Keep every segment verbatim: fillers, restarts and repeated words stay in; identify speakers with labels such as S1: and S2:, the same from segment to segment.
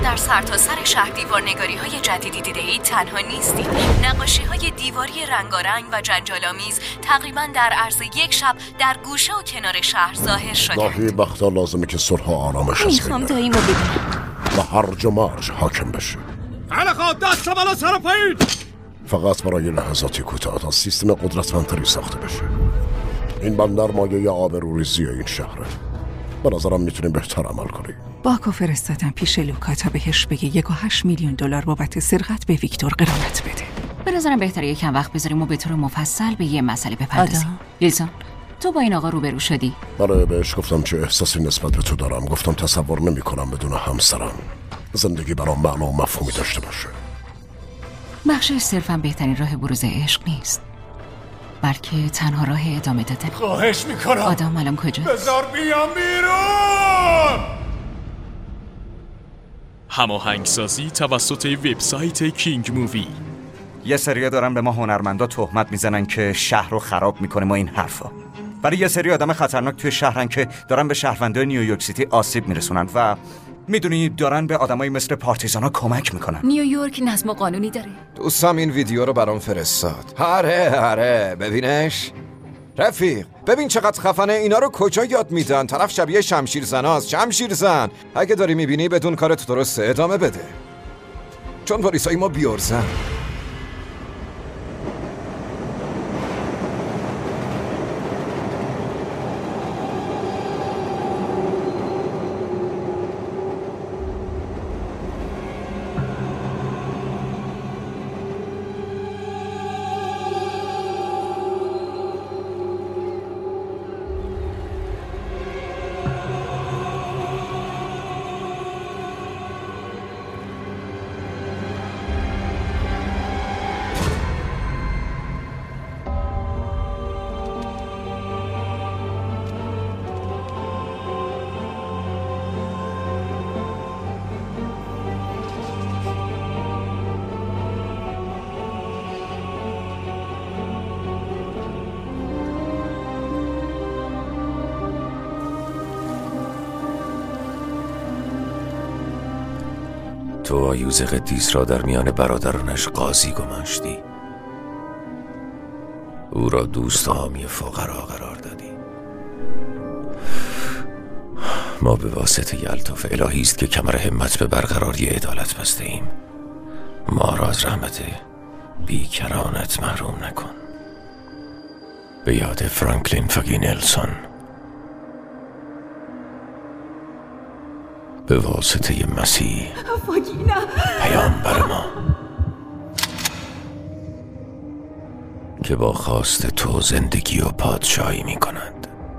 S1: در سرتاسر سر شهر دیوارنگاری های جدیدی دیده اید تنها نیستید. نقاشی های دیواری رنگارنگ و جنجال‌آمیز تقریبا در عرض یک شب در گوشه و کنار شهر ظاهر شده.
S2: گاهی وقتا لازمه که صلح و آرامش از
S1: میخوام داییمو ببینم
S2: و هرج و مرج حاکم بشه.
S3: خیلی خواب دست بالا سر پایین.
S2: فقط برای لحظاتی کوتاه تا سیستم قدرتمندتری ساخته بشه. این بندر مایه آبروریزی این شهره. به نظرم میتونیم بهتر عمل کنیم.
S4: باکو فرستادم پیش لوکا تا بهش بگه یک و هشت میلیون دلار بابت سرقت به ویکتور غرامت بده.
S1: به نظرم بهتره یکم وقت بذاریم و به طور مفصل به یه مسئله بپردازیم. لیلسون، تو با این آقا روبرو شدی؟
S2: بله، بهش گفتم چه احساسی نسبت به تو دارم. گفتم تصور نمی کنم بدون همسرم زندگی برام معنا و مفهومی داشته باشه.
S1: بخشش صرفا بهترین راه بروز عشق نیست، بلکه تنها راه ادامه دادن.
S3: خواهش میکنم.
S1: آدم الان کجا؟
S3: بذار بیام بیرون.
S5: هماهنگسازی توسط وبسایت کینگ مووی.
S6: یه سریا دارن به ما هنرمندا تهمت میزنن که شهر رو خراب میکنیم و این حرفا. برای یه سری آدم خطرناک توی شهرن که دارن به شهروندای نیویورک سیتی آسیب میرسونن و میدونی دارن به آدمایی مثل پارتیزانا کمک میکنن.
S1: نیویورک نظم و قانونی داره.
S7: دوستم این ویدیو رو برام فرستاد. هره هره ببینش. رفیق ببین چقدر خفنه. اینا رو کجا یاد میدن؟ طرف شبیه شمشیر زناست. شمشیر زن. اگه داری میبینی بدون کارت درسته ادامه بده، چون واریسای ما بیارزن.
S8: تو آیوز قدیس را در میان برادرانش قاضی گماشتی. او را دوست و حامی فقرا قرار دادی. ما به واسطه یلطف الهی است که کمر همت به برقراری عدالت بسته ایم. ما را از رحمت بیکرانت محروم نکن. به یاد فرانکلین فاگی نلسون، به واسطه مسیح پیامبر ما که با خواست تو زندگی و پادشاهی می کند.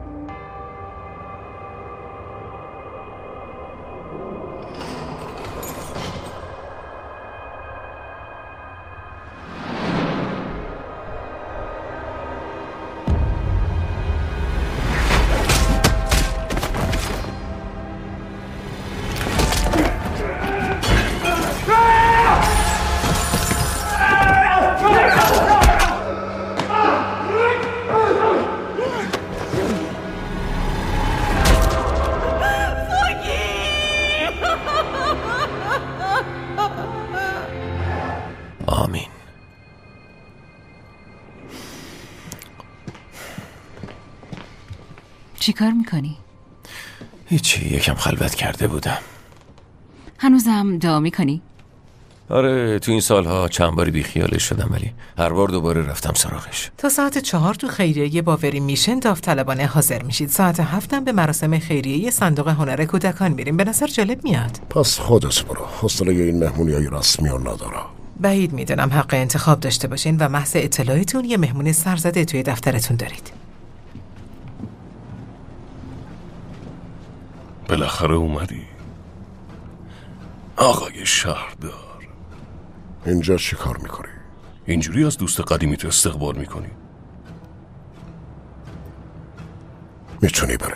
S8: آمین.
S1: چی کار میکنی؟
S8: هیچی، یکم خلوت کرده بودم.
S1: هنوزم دعا میکنی؟
S8: آره، تو این سالها چند باری بیخیالش شدم ولی هر بار دوباره رفتم سراغش.
S9: تا ساعت چهار تو خیریه باوری میشن داوطلبانه حاضر میشید. ساعت هفتم به مراسم خیریه صندوق هنر کودکان میریم. به نظر جالب میاد.
S2: پس خودت برو، حوصله این مهمونیای رسمی رو ندارم.
S9: بعید میدونم حق انتخاب داشته باشین و محض اطلاعتون یه مهمون سرزده توی دفترتون دارید.
S10: بالاخره اومدی آقای شهردار.
S2: اینجا چی کار میکنی؟
S10: اینجوری از دوست قدیمی تو استقبال میکنی؟
S2: میتونی بری.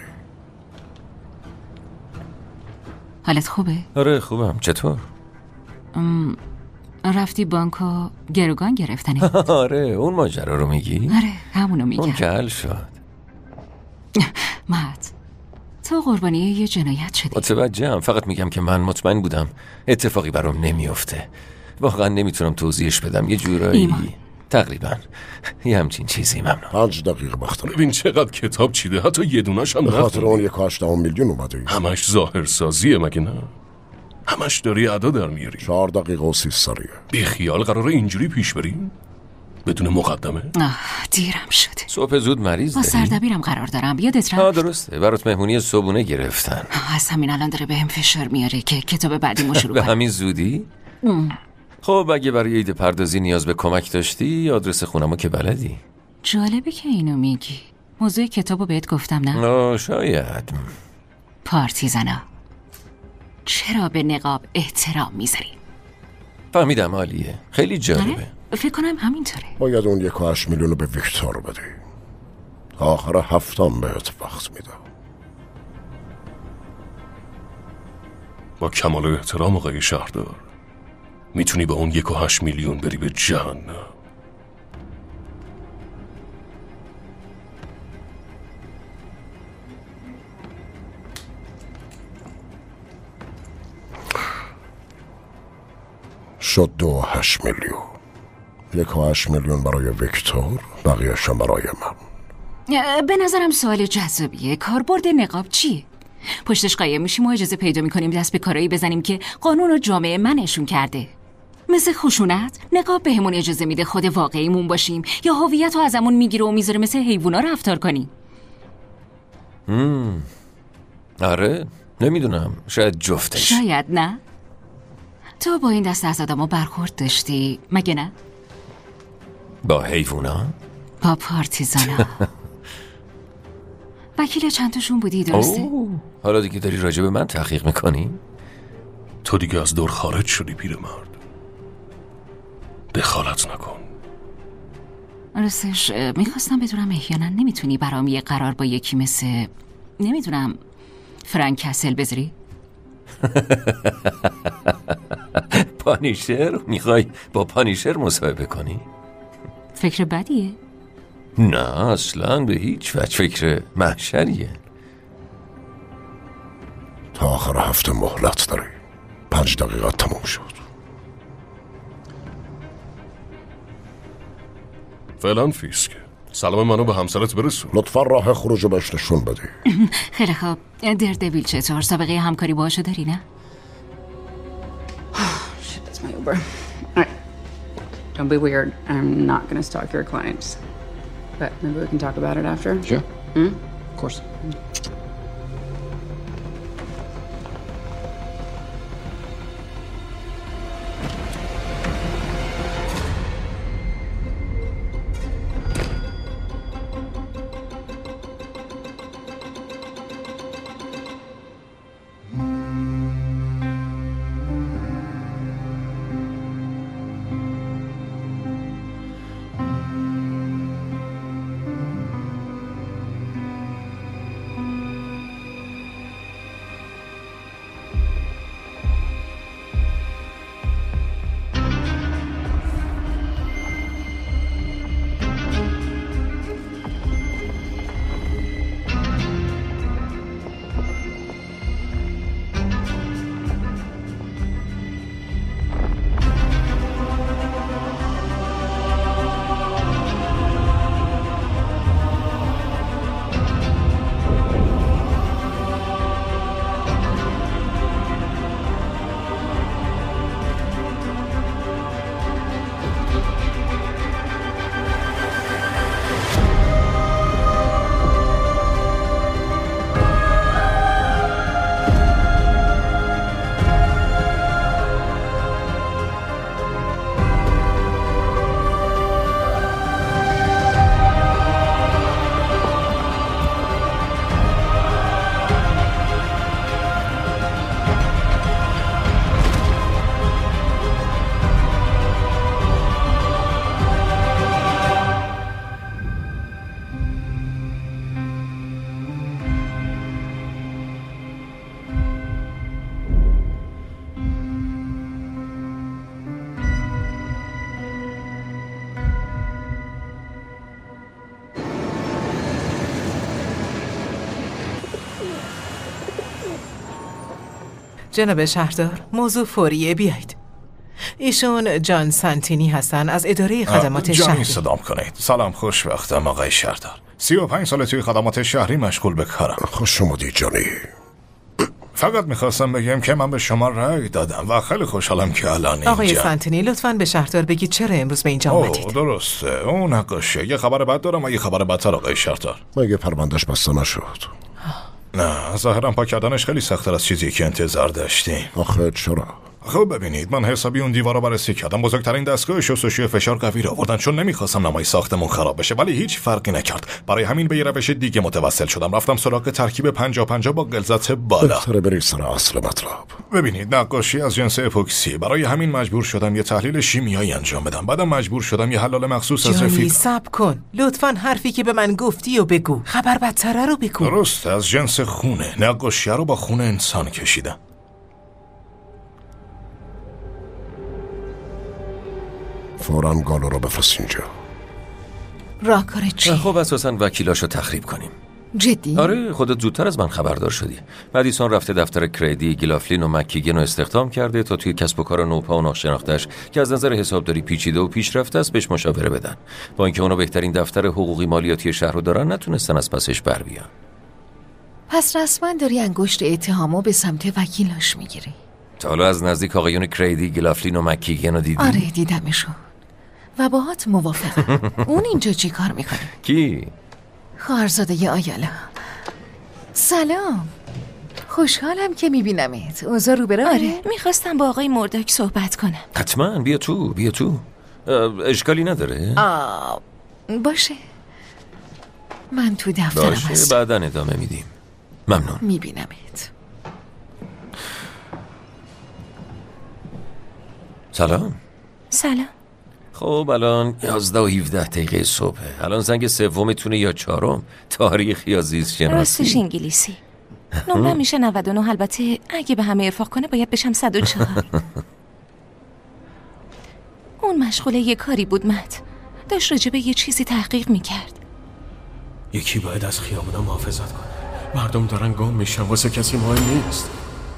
S1: حالت خوبه؟
S8: آره خوبم. چطور؟
S1: ام... رفتی بانکو گروگان گرفتنی؟
S8: آره اون ماجرا رو میگی؟
S1: آره همونو میگم.
S8: اون که حل شد.
S1: مهد
S4: تو قربانی یه جنایت شدی.
S8: متوجهم، فقط میگم که من مطمئن بودم اتفاقی برام نمیفته. واقعا نمیتونم توضیحش بدم، یه جورایی ایمان. تقریبا یه همچین چیزی. ممنون.
S2: پنج دقیقه وقت دارم.
S10: ببین چقدر کتاب چیده، حتی یه دونش هم
S2: به خاطر اون یک و هشتم میلیون اومده.
S10: همش ظاهرسازیه مگه نه؟ همش داری ادا در میاری.
S2: چهار دقیقه و سی ثانیه.
S10: بی خیال قراره اینجوری پیش بریم؟ بدون مقدمه؟
S4: آه دیرم شده.
S8: صبح زود مریض
S4: با
S8: داری؟
S4: سردبیرم قرار دارم، یادت رفت؟
S8: آه درسته، برات مهمونی صبحونه گرفتن.
S4: از همین الان داره بهم فشار میاره که کتاب بعدیمو شروع
S8: به
S4: کنم.
S8: همین زودی؟ خب اگه برای ایده پردازی نیاز به کمک داشتی آدرس خونمو که بلدی.
S4: جالبه که اینو میگی. موضوع کتابو بهت گفتم نه؟
S8: آه شاید.
S4: پارتیزانا چرا به نقاب احترام میذاری؟
S8: فهمیدم، عالیه، خیلی جالبه.
S4: فکر کنم همینطوره.
S2: باید اون یک و هشت میلیون رو به ویکتور بدی. تا آخر هفتم بهت وقت میدم.
S10: با کمال احترام آقای شهردار، میتونی با اون یک و هشت میلیون بری به جهنم.
S2: شد دو و هشت میلیون. یک و هشت میلیون برای ویکتور، بقیه‌شم برای من.
S4: به نظرم سوال جذابیه. کاربرد نقاب چیه؟ پشتش قایم میشیم و اجازه پیدا میکنیم دست به کارایی بزنیم که قانون و جامعه منشون کرده. مثل خشونت، نقاب بهمون اجازه میده خود واقعیمون باشیم یا هویت رو ازمون میگیره و میذاره مثل حیوونا رفتار کنیم.
S8: مم. آره نمیدونم، شاید جفتش.
S4: شاید نه. تو با این دست از آدم‌ها برخورد داشتی مگه نه؟
S8: با حیوونا؟
S4: با پارتیزانا. وکیل چند تاشون بودی درسته؟
S8: اوه. حالا دیگه داری راجع به من تحقیق میکنی؟
S10: تو دیگه از دور خارج شدی پیرمرد. دخالت نکن.
S4: راستش میخواستم بدونم احیانا نمیتونی برام یه قرار با یکی مثل نمیدونم فرانک کسل بذاری؟
S8: پانیشر؟ میخوای با پانیشر مصاحبه کنی؟
S4: فکر بدیه؟
S8: نه اصلا به هیچ وجه، فکر محشریه.
S2: تا آخر هفته مهلت داری. پنج دقیقه تموم شد.
S10: فعلا فیسک، سلام منو به همسرت برسون.
S2: لطفا راه خروج رو بهش نشون بدی.
S4: خیلی خوب. دردویل چطور؟ سابقه همکاری باهاشو داری نه؟
S11: Shit, that's my Uber. Alright. Don't be weird. I'm not gonna stalk your clients. But maybe we can talk about it after?
S7: Sure.
S11: Hmm?
S7: Of course.
S9: جناب شهردار، موضوع فوریه، بیایید. ایشون جان سانتینی هستن از اداره خدمات شهری.
S12: جانی صدام کنید. سلام، خوشوقتم آقای شهردار. سی و پنج ساله توی خدمات شهری مشغول به کارم.
S2: خوش اومدی جانی.
S12: فقط میخواستم بگم که من به شما رأی دادم و خیلی خوشحالم که الان اینجا.
S9: آقای سانتینی لطفاً به شهردار بگید چرا امروز به اینجا اومدید.
S12: اوه درسته، اون نقاشه. یه خبر بد دارم و یه خبر بدتر آقای شهردار.
S2: مگه پروندهش بسته نشد؟
S12: نه، ظاهرا پاک کردنش خیلی سخت‌تر از چیزی که انتظار داشتیم.
S2: آخه چرا؟
S12: خب ببینید، من حسابی اون دیوارا بررسی کردم. بزرگترین دستگاه شستشوی فشار قوی رو آوردن چون نمیخواستم نمای ساختمون خراب بشه، ولی هیچ فرقی نکرد. برای همین به یه روش دیگه متوسل شدم. رفتم سراغ ترکیب پنجاه پنجاه با غلظت بالا.
S2: بهتره بری سر اصل مطلب.
S12: ببینید، نقاشی از جنس اپوکسی. برای همین مجبور شدم یه تحلیل شیمیایی انجام بدم. بعدم مجبور شدم یه حلال مخصوص از رفیق.
S9: صبر کن. لطفاً حرفی که به من گفتی و بگو. خبر بدتره رو بگو.
S12: درست، از جنس خونه. نقاشی رو با خون انسان کشیدم.
S2: فوراً گالو رو بفرست اینجا.
S9: راهکار چی؟
S8: خب اساساً وکیلاشو تخریب کنیم.
S4: جدی؟
S8: آره، خودت زودتر از من خبردار شدی. مدیسون رفته دفتر کریدی گلافلین و مکیگن رو استخدام کرده تا توی کسب و کار نوپا و ناشناختش که از نظر حسابداری پیچیده و پیشرفته است بهش مشاوره بدن. با اینکه اونا بهترین دفتر حقوقی مالیاتی شهر رو دارن، نتونستن از پسش بر بیان.
S4: پس رسما داری انگشت اتهامو به سمت وکیلاش میگیری.
S8: تا حالا از نزدیک آقایون کریدی گلافلین و مکیگن رو دیدی؟
S4: آره دیدمشون و باهات موافقم. اون اینجا چی کار میکنه؟
S8: کی؟
S4: خواهرزاده آیالا. سلام، خوشحالم که میبینمت. اوضاع رو برای؟ آره، میخواستم با آقای مرداک صحبت کنم.
S8: حتما، بیا تو بیا تو. اشکالی نداره؟
S4: آه باشه، من تو دفترم
S8: باشه
S4: هستم.
S8: بعداً ادامه میدیم. ممنون.
S4: میبینمت.
S8: سلام.
S4: سلام.
S8: خب الان یازده و هفده دقیقه صبحه. الان زنگ سومتونه یا چهارم؟ تاریخ یا زیست شناسی؟
S4: راستش انگلیسی. نمره میشه نود و نه. البته اگه به همه ارفاق کنه باید بشم صد و چهار. اون مشغوله یه کاری بود مت. داشت راجبه یه چیزی تحقیق میکرد.
S10: یکی باید از خیابونا محافظت کنه. مردم دارن گم میشن، واسه کسی مهم نیست.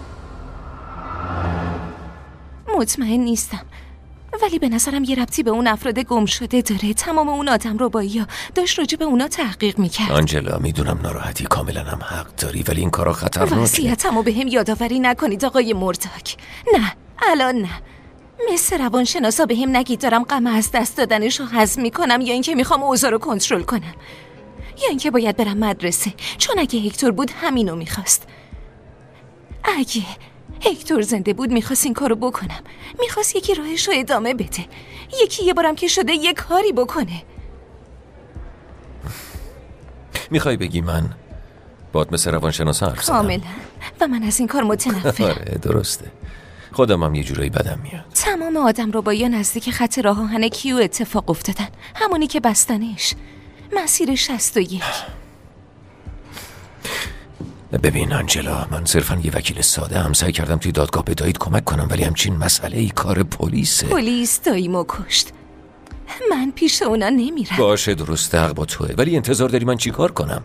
S4: مطمئن نیستم، ولی به نظرم یه ربطی به اون افراد گم شده داره. تمام اون آدم رو با یا داشت راجع به اونا تحقیق میکرد.
S8: آنجلا میدونم ناراحتی، کاملا هم حق داری، ولی این کارا خطرناکه.
S4: وصیتمو به هم یادآوری نکنید آقای مرداک. نه الان نه. مثل روانشناسا به هم نگید دارم غم از دست دادنشو هضم میکنم یا اینکه میخوام اوضاع رو کنترل کنم یا اینکه باید برم مدرسه، چون اگه هکتور بود همینو میخواست. اگه هکتور زنده بود میخواست این کارو بکنم. میخواست یکی راهشو ادامه بده، یکی یه بارم که شده یه کاری بکنه.
S8: میخوای بگی من باید مثل روانشناسا حرف زدم؟
S4: کاملا، و من از این کار متنفرم.
S8: آره درسته، خودم هم یه جورایی بدم میاد.
S4: تمام آدم رو با یا نزدیک خط راه آهن کیو اتفاق افتادن، همونی که بستنش. مسیر شصت و یک.
S8: ببین آنجلا، من صرفا یه وکیل ساده هم. سعی کردم توی دادگاه به دایید کمک کنم، ولی همچین مسئله ای کار پلیسه.
S4: پلیس داییمو کشت، من پیش اونا نمیرم.
S8: باشه درسته، حق با توه، ولی انتظار داری من چی کار کنم؟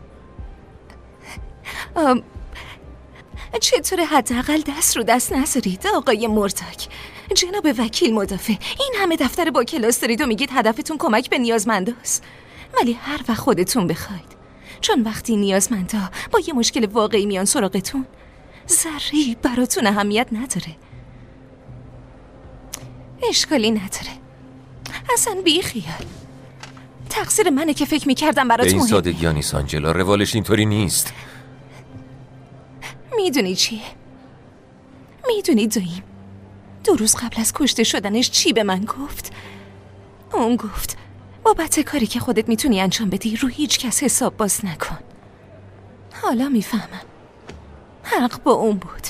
S4: آم... چطور حداقل دست رو دست نذارید آقای مرداک؟ جناب وکیل مدافع، این همه دفتر با کلاس دارید و میگید هدفتون کمک به نیازمنداست، ولی هر وقت خودتون بخواید. چون وقتی نیازمندا با یه مشکل واقعی میان سراغتون، ذره‌ای براتون اهمیت نداره. اشکالی نداره، اصلا بی خیال. تقصیر منه که فکر میکردم برات مهم.
S8: به این سادگی ها نیست آنجلا، روالش اینطوری نیست.
S4: میدونی چیه؟ میدونی داییم دو روز قبل از کشته شدنش چی به من گفت؟ اون گفت بابت کاری که خودت میتونی انجام بدی رو هیچ کس حساب باز نکن. حالا میفهمم، حق با اون بود.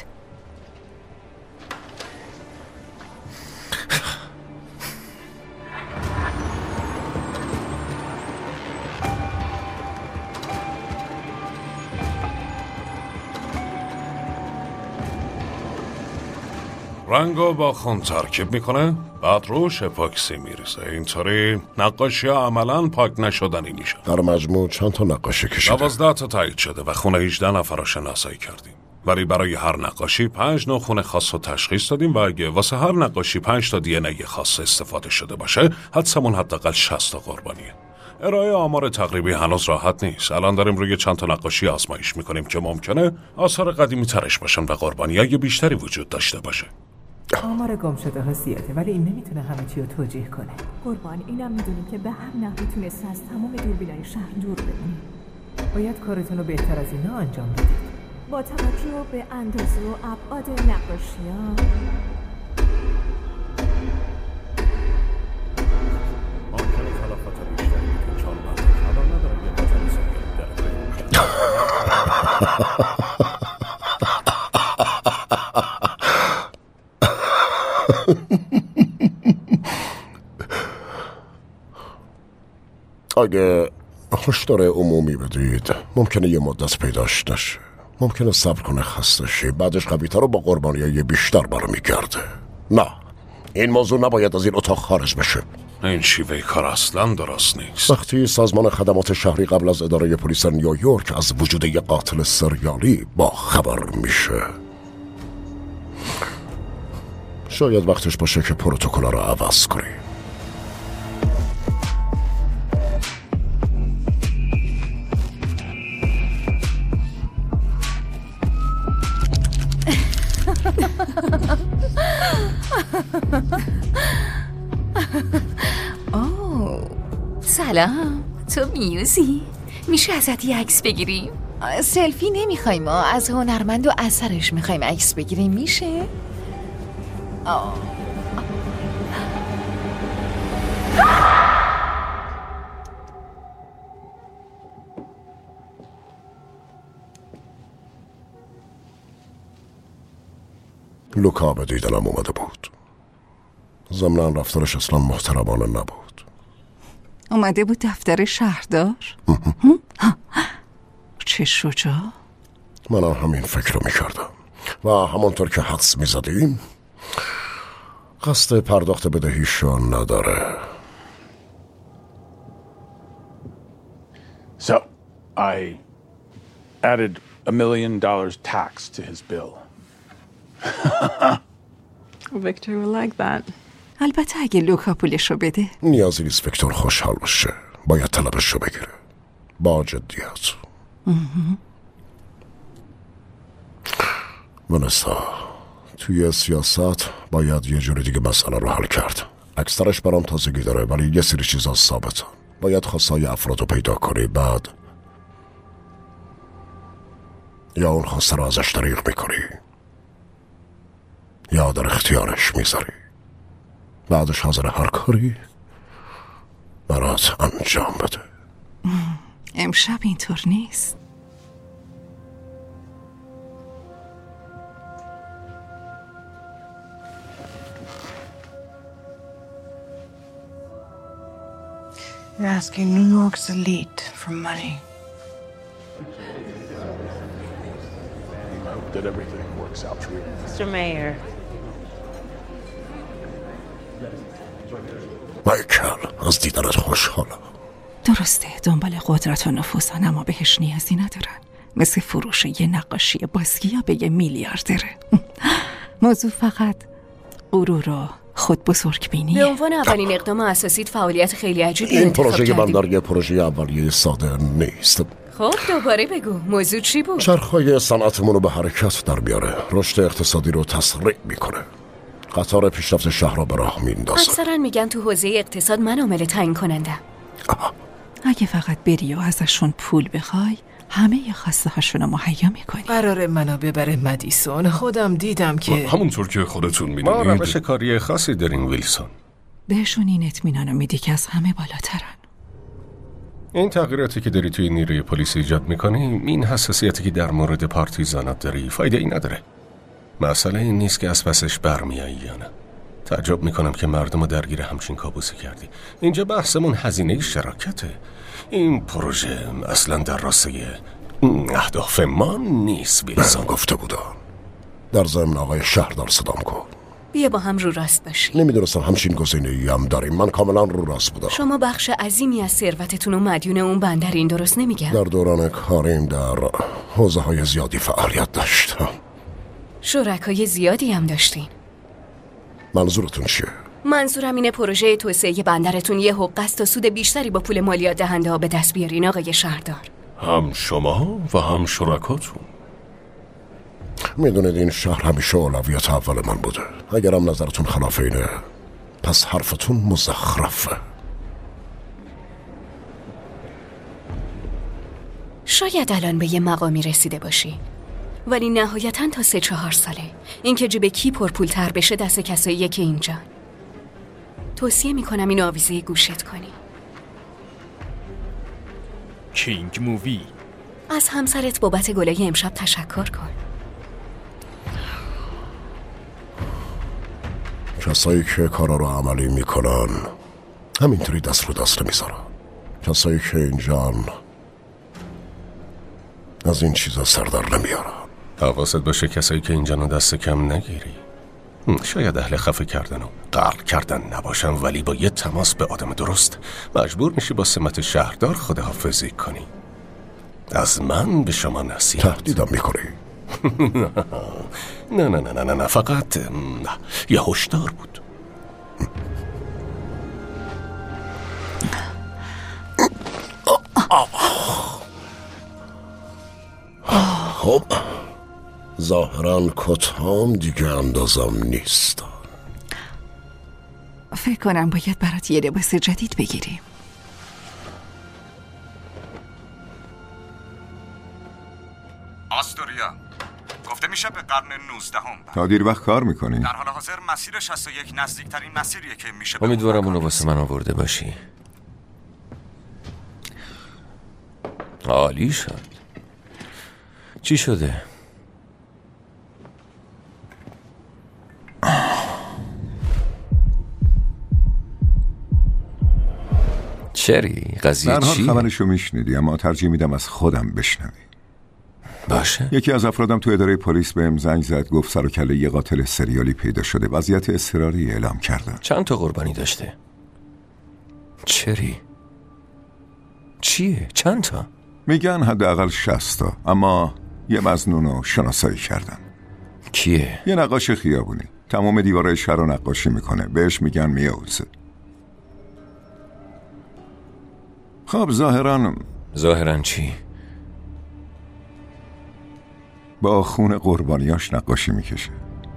S12: رنگو با خون ترکیب میکنه، بعد روش اپاکسی میریزه. اینطوری نقاشی عملا پاک نشدنی میشه.
S2: در مجموع چند تا نقاشی کشیده؟
S12: دوازده تا تایید شده و خونه هجده نفر رو شناسایی کردیم.
S13: ولی برای هر نقاشی پنج نوع خون خاص رو تشخیص دادیم و اگه واسه هر نقاشی پنج تا دی ان ای خاص استفاده شده باشه حدسمون حداقل شصت تا قربانیه. ارائه آمار تقریبی هنوز راحت نیست. الان داریم روی چند تا نقاشی آزمایش میکنیم که ممکنه آثار قدیمی ترش باشن و قربانیای بیشتری وجود داشته باشه.
S9: آمار گم شده ها زیاده ولی این نمیتونه همه چی رو توجیه کنه.
S14: قربان اینم میدونیم که به هر نحوی تونسته از تمام دوربینای شهر دور بمونیم.
S9: باید کارتون رو بهتر از اینا انجام بدید.
S14: با توجه به اندازه و ابعاد نقاشی‌ها
S2: اگه هشدار عمومی بدید ممکنه یه مدت پیداش نشه. ممکنه صبر کنه خسته شه بعدش قوی‌تر رو با قربانیای بیشتر برمیگرده. نه این موضوع نباید از این اتاق خارج بشه.
S13: این شیوه کار اصلا درست نیست.
S2: وقتی سازمان خدمات شهری قبل از اداره پلیس نیویورک از وجود یک قاتل سریالی با خبر میشه شاید وقتش باشه که پروتکل رو عوض کنی.
S4: اوه سلام، تو میوزی؟ میشه ازت یه عکس بگیریم؟ سلفی نمیخوایم، ما از هنرمند و اثرش میخوایم عکس بگیریم. میشه؟ آه.
S2: لوکا به دیدنم اومده بود. ضمناً رفتارش اصلا محترمانه نبود.
S15: اومده بود دفتر شهردار؟ چه شجاع؟
S2: منم همین فکر رو میکردم و همانطور که حدس میزدیم قصد پرداخت بدهیشون نداره.
S16: So, I added a million dollars tax to his bill.
S11: Victor will like that.
S15: البته اگه لوکا پولش رو بده.
S2: نیازی نیست ویکتور خوشحال باشه. باید طلبش رو بگیره با جدیت. ونسا توی سیاست باید یه جوری دیگه مسئله رو حل کرد. اکثرش برام تازگی داره ولی یه سری چیزا ثابتن. باید خواستای افراد رو پیدا کنی بعد یا اون خواسته رو ازش دریغ میکنی یا در اختیارش میذاری بعدش حاضر هر کاری برات انجام بده.
S15: امشب اینطور نیست.
S17: You're asking New York's elite for money.
S16: I hope that everything works out for you.
S17: Mister Mayor.
S2: مایکل از دیدنت خوشحالم.
S15: درسته دنبال قدرت و نفوذن اما بهش نیازی ندارن. مثل فروش یه نقاشی باسکیا به یه میلیاردره. موضوع فقط غرور و خود بزرگ بینیه.
S1: به عنوان اولین اقدام اساسی فعالیت خیلی عجیبی
S2: این
S1: انتخاب
S2: پروژه
S1: کردیم.
S2: بندر یه پروژه اولیه ساده نیست.
S1: خب دوباره بگو موضوع چی بود؟
S2: چرخهای صنعتمون رو به حرکت در بیاره. رشد اقتصادی رو تسریع میکنه. قطار پیشرفت شهر رو به راه میندازه.
S1: اکثرا میگن تو حوزه اقتصاد من عامل تعیین کننده.
S15: اگه فقط بری و ازشون پول بخوای همه ی خواسته هاشون رو مهیا میکنی.
S9: قراره منو ببره مدیسون. خودم دیدم که
S10: همونطور که خودتون
S12: ما
S10: میدونید
S12: روش کاری خاصی داریم ویلسون.
S15: بهشون این اطمینانو میدی که از همه بالاترن.
S10: این تغییراتی که داری توی نیروی پلیس ایجاد میکنی، این حساسیتی که در مورد پارتیزانات داری فایده ای نداره. مسئله این نیست که از پسش برمیایی یا نه. تعجب میکنم که مردم رو درگیر همچین کابوسی کردی. اینجا بحثمون هزینه شراکته. این پروژه اصلا در راسته اهداف ما نیست ویلسون.
S2: گفته بودم. در ضمن آقای شهردار صدام کن.
S1: بیا با هم رو راست باشی.
S2: نمیدونستم همچین گزینه‌ای هم داریم. من کاملا رو راست بودم.
S1: شما بخش عظیمی از ثروتتون و مدیون اون بندرین، درست نمیگم؟
S2: در دوران کاریم در حوزه های زیادی فعالیت داشتم.
S1: شرکای زیادی هم داشتین.
S2: منظورتون چیه؟
S1: منظورم اینه پروژه توسعه بندرتون یه حقوق است تا سود بیشتری با پول مالیات دهنده ها به دست بیارین آقای شهردار.
S10: هم شما و هم شرکاتون.
S2: میدونید این شهر همیشه اولویت اول من بوده. اگرم نظرتون خلاف اینه پس حرفتون مزخرفه.
S1: شاید الان به یه مقامی رسیده باشی، ولی نهایتاً تا سه چهار ساله این که جیب کی پرپولتر بشه دست کساییه که اینجا. توصیه میکنم این آویزه گوشت کنی.
S5: کینگ مووی.
S1: از همسرت بابت گلای امشب تشکر کن.
S2: کسایی که کارا رو عملی میکنن همینطوری دست رو دست میذارن. کسایی که اینجان از این چیزا سردر نمیارن.
S10: حواست باشه کسایی که اینجا رو دست کم نگیری. شاید اهل خفه کردن و غرق کردن نباشن، ولی با یه تماس به آدم درست مجبور میشی با سمت شهردار خداحافظی کنی. از من به شما نصیحت.
S2: تهدیدم میکنی؟
S10: نه نه نه نه نه نه فقط نه. یه هشدار بود.
S2: خب ظاهرا کتام دیگه اندازم نیست.
S15: فکر کنم باید برات یه لباس جدید بگیریم.
S6: آستوریا گفته میشه به قرن نوزدهم
S18: تا دیر وقت کار میکنی؟
S6: در حال حاضر مسیر شصت و یک نزدیکترین مسیریه که میشه.
S8: امیدوارم اونو واسه من آورده باشی. عالی شد. چی شده؟ چری؟ قضیه
S18: در حال
S8: چیه؟
S18: خبرشو میشنیدی، اما ترجیح میدم از خودم بشنوی.
S8: باشه.
S18: یکی از افرادم تو اداره پلیس بهم زنگ زد، گفت سر و کله یه قاتل سریالی پیدا شده، وضعیت اضطراری اعلام کردن.
S8: چند تا قربانی داشته؟ چری؟ چیه؟ چند تا؟
S18: میگن حداقل شصت تا، اما یه مظنونو شناسایی کردن.
S8: کیه؟
S18: یه نقاش خیابونی، تمام دیوارای شهر رو نقاشی میکنه، بهش میگن میوزه. خب ظاهراً
S8: ظاهراً چی؟
S18: با خون قربانیاش نقاشی میکشه.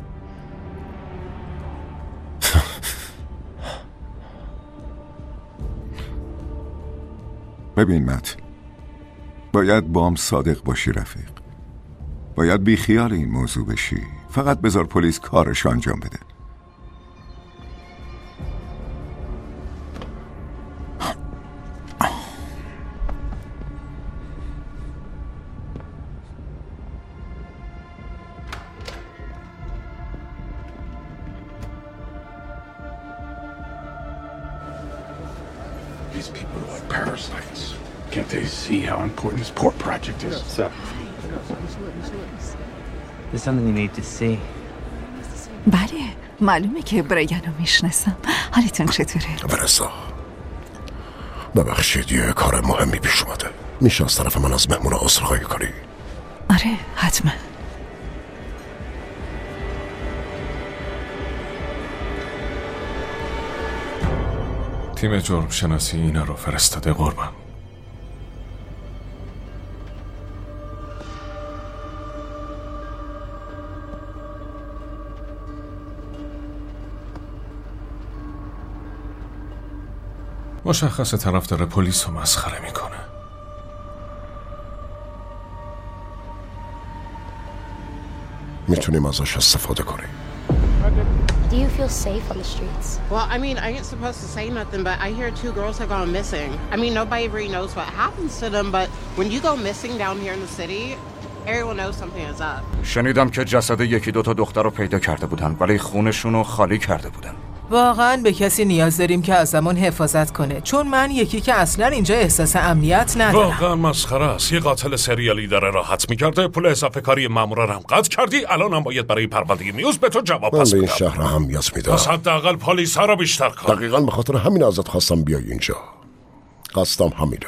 S18: ببین مت، باید با هم صادق باشی رفیق. باید بی خیال این موضوع بشی. فقط بذار پلیس کارش انجام بده.
S16: These people are like parasites. Can't they see how important this port project is? So.
S19: There's something you need to see.
S15: بله، معلومه که برایانو میشناسم. حالتون چطوره؟
S2: ونسا ببخشید یه کار مهمی پیش اومده. میشه از طرف من از مهمون عذرخواهی کنی؟
S15: آره حتما.
S10: تیم جرم شناسی اینا رو فرستاده قربان. مشخص طرفدار پلیس رو مسخره میکنه.
S2: میتونیم ازش استفاده کنیم.
S20: Do you feel safe on the streets?
S21: Well, I mean, I ain't supposed to say nothing, but I hear two girls have gone missing. I mean, nobody really knows what happens to them, but when you go missing down here in the city, everyone knows something is up.
S6: شنیدم که جسد یکی دو تا دختر رو پیدا کرده بودن، ولی خونشون رو خالی کرده بودن.
S9: واقعا به کسی نیاز داریم که ازمون حفاظت کنه، چون من یکی که اصلا اینجا احساس امنیت ندارم.
S13: واقعا مسخره است. یه قاتل سریالی داره راحت میکرده، پول اضافه کاری مامورا رو هم قطع کردی، الان هم باید برای پرونده میوز به تو جواب پس بدم.
S2: من به این شهر اهمیت میدم.
S13: پس حداقل پلیسا رو بیشتر کن.
S2: دقیقاً به خاطر همین ازت خواستم بیای اینجا. قصدم همینه.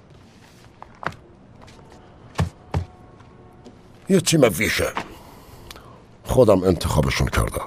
S2: یه تیم ویژه خودم انتخابشون کردم.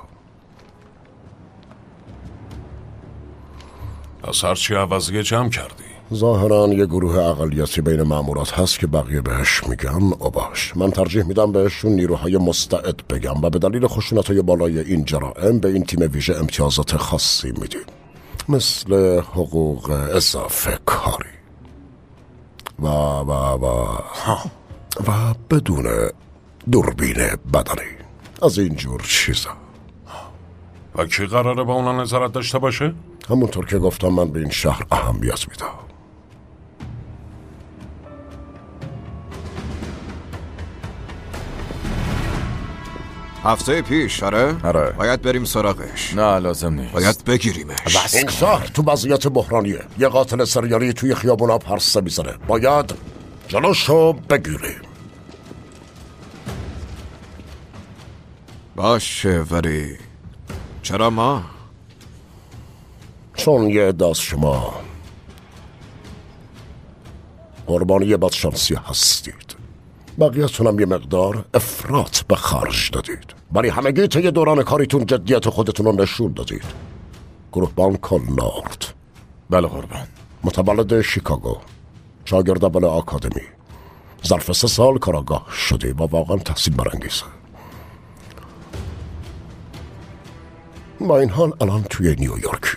S13: پس هرچی عوضیه جمع کردی.
S2: ظاهراً یه گروه اقلیتی بین مامورات هست که بقیه بهش میگن اوباش. من ترجیح میدم بهشون نیروهای مستعد بگم و به دلیل خشونت‌های بالای این جرائم به این تیم ویژه امتیازات خاصی میدیم، مثل حقوق اضافه کاری و و و و بدون دوربین بدنی، از اینجور چیزا.
S13: و کی قراره با اونا نظارت داشته باشه؟
S2: همونطور که گفتم من به این شهر اهمیت میدم.
S7: هفته پیش آره؟
S3: آره.
S7: باید بریم سراغش.
S3: نه لازم نیست.
S7: باید بگیریمش.
S2: این شهر تو وضعیت بحرانیه. یه قاتل سریالی توی خیابونا پرسه میزنه. باید جلوشو بگیریم.
S7: باشه ولی چرا ما؟
S2: چون یه عده از شما قربانی بدشانسی هستید، بقیه‌تونم یه مقدار افراط به خرج دادید، ولی همگی طی دوران کاریتون جدیت خودتون رو نشون دادید. گروهبان کلنارد.
S3: بله قربان.
S2: متولد شیکاگو، شاگرد اول آکادمی، ظرف سه سال کاراگاه شدی و واقعا تحصیل برانگیزه. با این حال الان توی نیویورکی،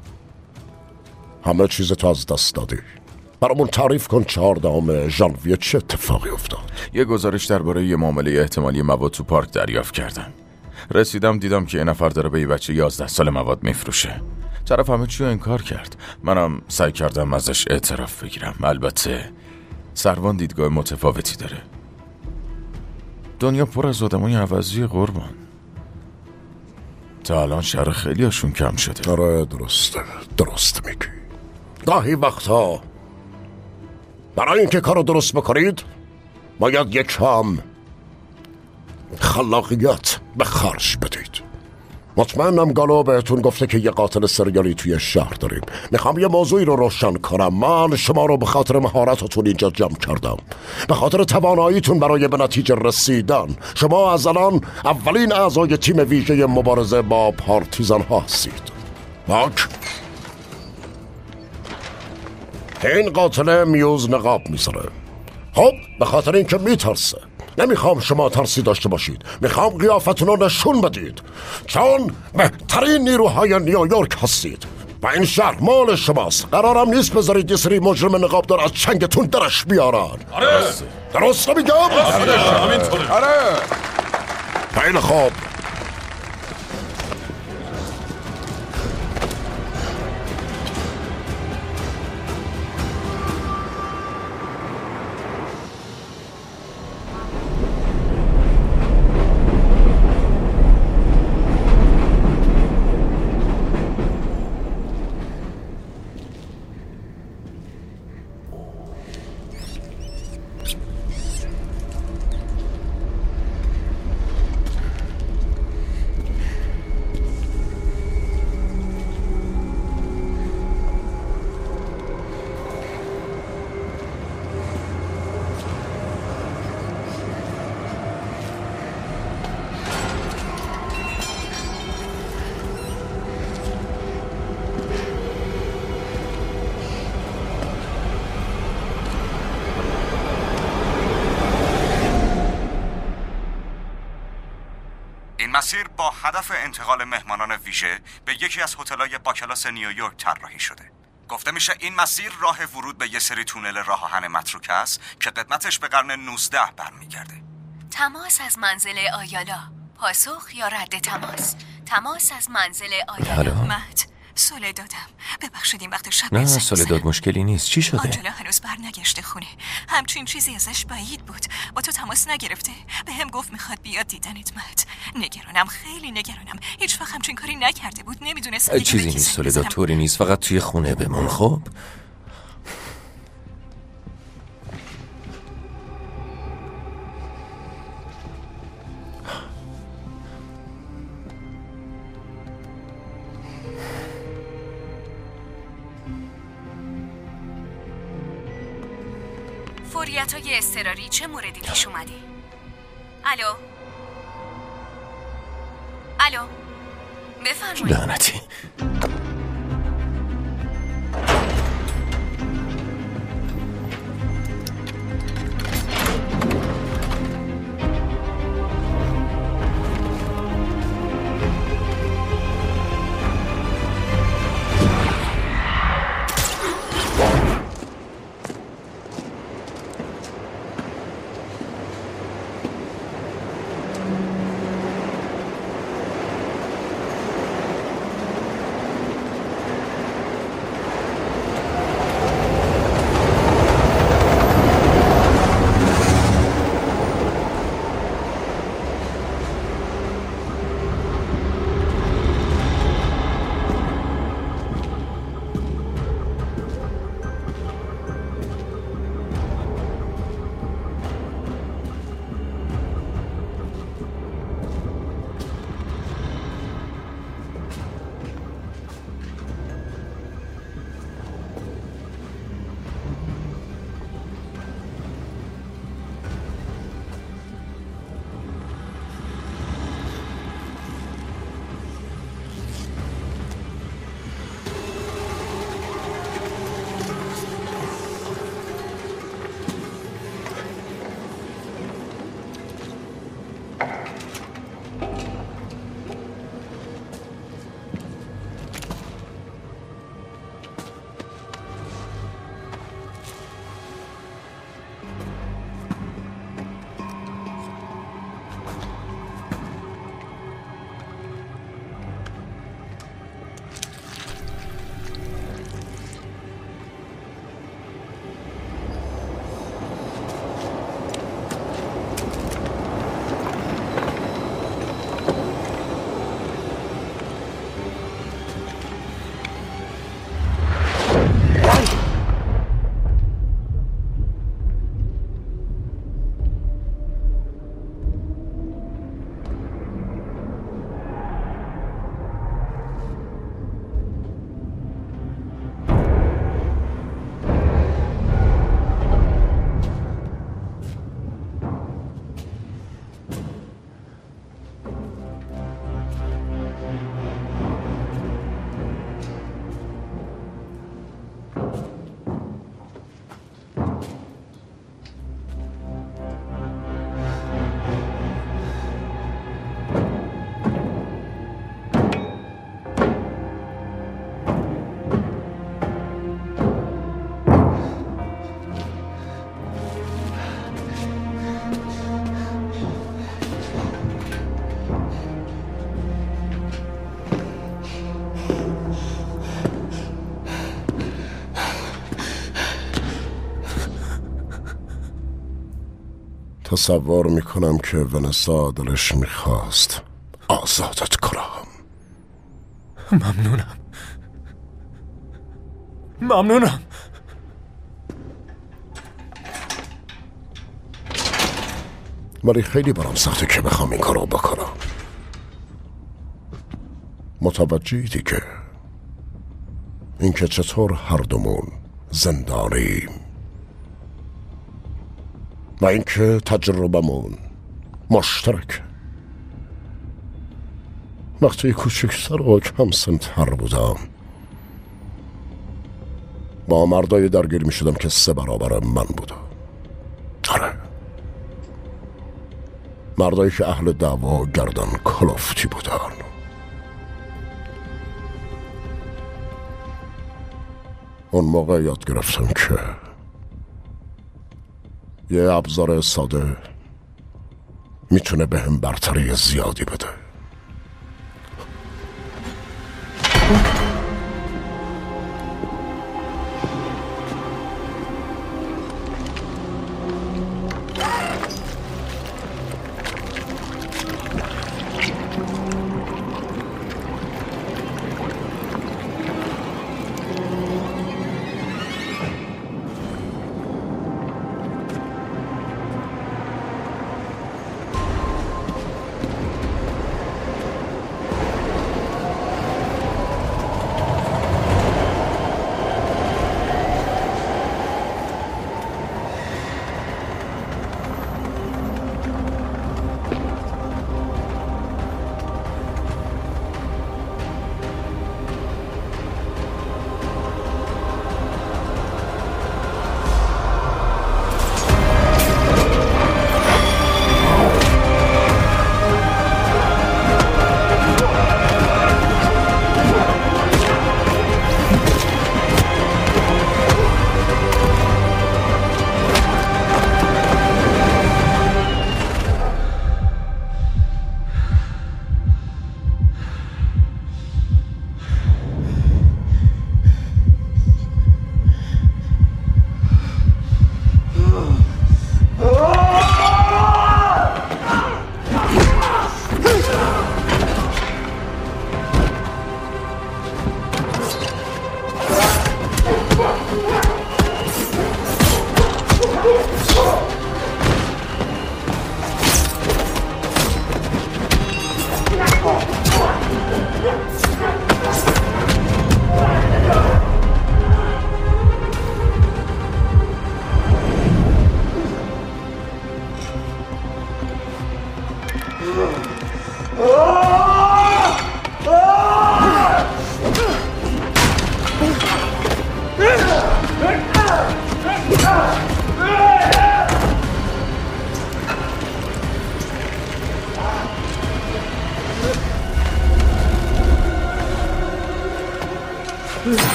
S2: همه چیز تو از دست دادی. برامون تعریف کن چهاردهم ژانویه چه اتفاقی افتاد؟
S3: یه گزارش درباره یه معامله احتمالی مواد تو پارک دریافت کردم. رسیدم دیدم که یه نفر داره به یه بچه یازده سال مواد میفروشه. طرف همه چی رو انکار کرد. منم سعی کردم ازش اعتراف بگیرم. البته سروان دیدگاه متفاوتی داره. دنیا پر از آدمای عوضی قربان. تا الان شهر خیلی هاشون کم شده.
S2: آره درسته، درست میگی. گاهی وقتا برای اینکه کارو درست بکنید باید یک کم خلاقیت به خرج بدید. مطمئنم گالو بهتون گفته که یه قاتل سریالی توی شهر داریم. میخوام یه موضوعی رو روشن کنم. من شما رو به خاطر مهارتتون اینجا جمع کردم، به خاطر تواناییتون برای به نتیجه رسیدن. شما از الان اولین اعضای تیم ویژه مبارزه با پارتیزان ها هستید. باک این قاتل میوز نقاب میذاره. خب به خاطر اینکه میترسه نمیخوام شما ترسی داشته باشید، میخوام قیافتون رو نشون بدید، چون بهترین نیروهای نیویورک هستید و این شهر مال شماست. قرارم نیست بذارید یه سری مجرم نقابدار از چنگتون درش بیارن.
S13: آره
S2: درست نمیگم؟
S13: آره
S2: آره خیلی خوب.
S6: مسیر با هدف انتقال مهمانان ویژه به یکی از هتل‌های با کلاس نیویورک طراحی شده. گفته میشه این مسیر راه ورود به یه سری تونل راه آهن متروک است که قدمتش به قرن نوزده برمیگرده.
S1: تماس از منزل آیالا. پاسخ یا رد تماس. تماس از منزل آیالا. مهد سولدادم، ببخشید این وقت شب
S8: نه
S1: زنگ
S8: سولداد
S1: بزنم.
S8: مشکلی نیست. چی شده؟
S1: آنجلا هنوز بر نگشته خونه. همچین چیزی ازش بعید بود. با تو تماس نگرفته؟ به هم گفت میخواد بیاد دیدنت. مت نگرانم، خیلی نگرانم. هیچ وقت همچین کاری نکرده بود. نمیدونست
S8: چیزی نیست سولداد، طوری نیست. فقط توی خونه بمون. خب
S1: فوریت‌های اضطراری چه موردی پیش اومده؟ الو؟ الو؟ بفرمایید.
S8: لعنتی.
S2: تصور میکنم که ونسا دلش میخواست آزادت کنم.
S5: ممنونم ممنونم
S2: ولی خیلی برام سخته که بخوام این کارو بکنم. متوجهیدی که اینکه چطور هر دومون زندانیم و اینکه تجربمون مشترک. وقتی کوچکتر و کم سن‌تر بودم با مردای درگیر می شدم که سه برابر من بودم. آره، مردایی که اهل دعوا گردن کلفتی بودن. اون موقع یاد گرفتم که یه ابزار ساده میتونه به هم برتری زیادی بده.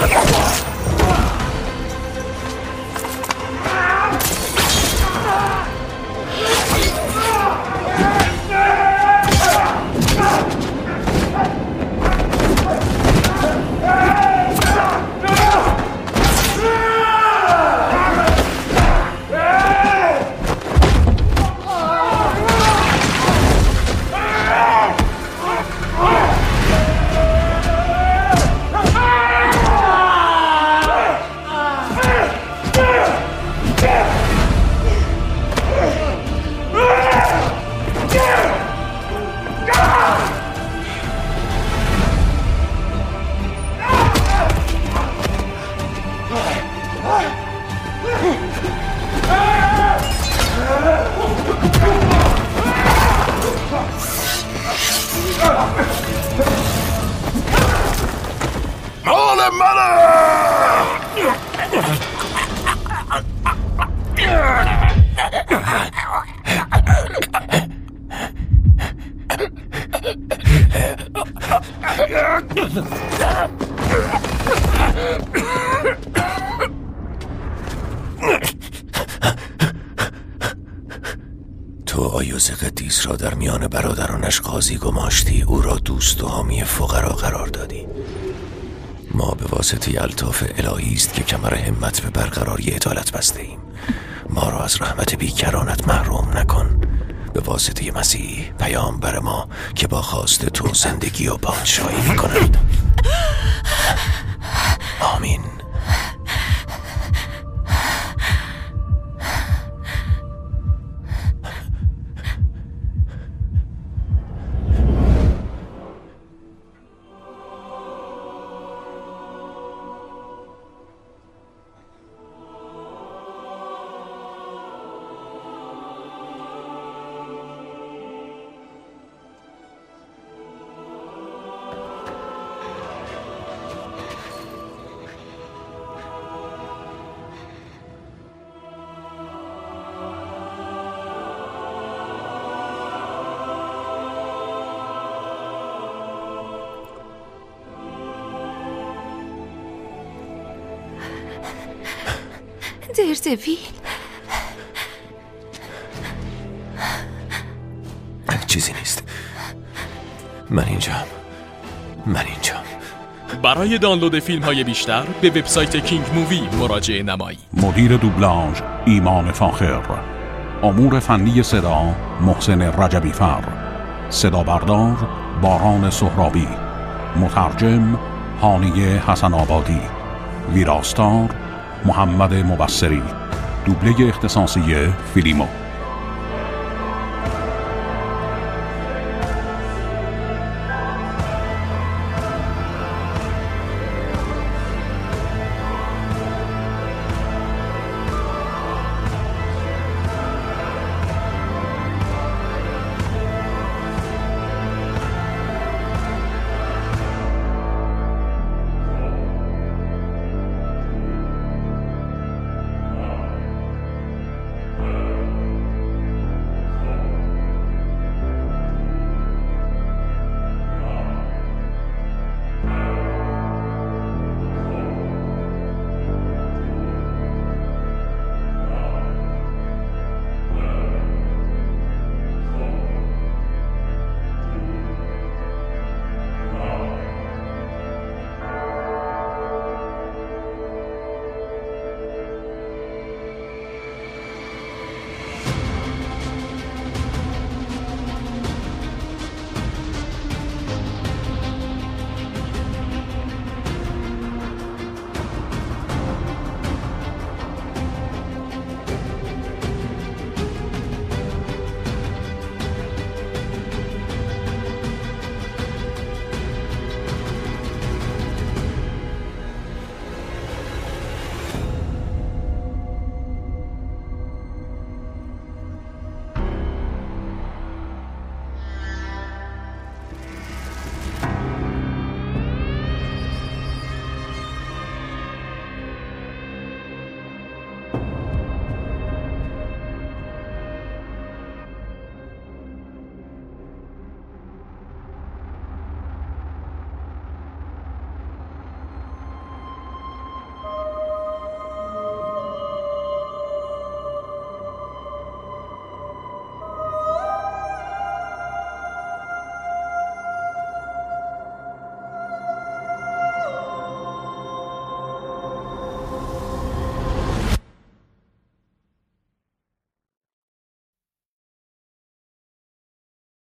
S12: مال منه.
S8: تو آیوز قدیس را در میان برادرانش قاضی گماشتی، او را دوست و حامی فقرا قرار دادی. ما به واسطه الطاف الهی است که کمر همت به برقراری عدالت بسته ایم. ما را از رحمت بیکرانت محروم نکن. به واسطه مسیح پیامبر ما که با خواست تو زندگی و پادشاهی می‌کند. آمین.
S15: دردویل
S8: چیزی نیست. من اینجام. من اینجام.
S5: برای دانلود فیلم های بیشتر به وبسایت کینگ مووی مراجعه نمایید.
S13: مدیر دوبلاژ ایمان فاخر، امور فنی صدا محسن رجبی فر، صدا بردار باران سهرابی، مترجم هانیه حسن آبادی، ویراستار محمد مبصری، دوبله اختصاصی فیلیمو.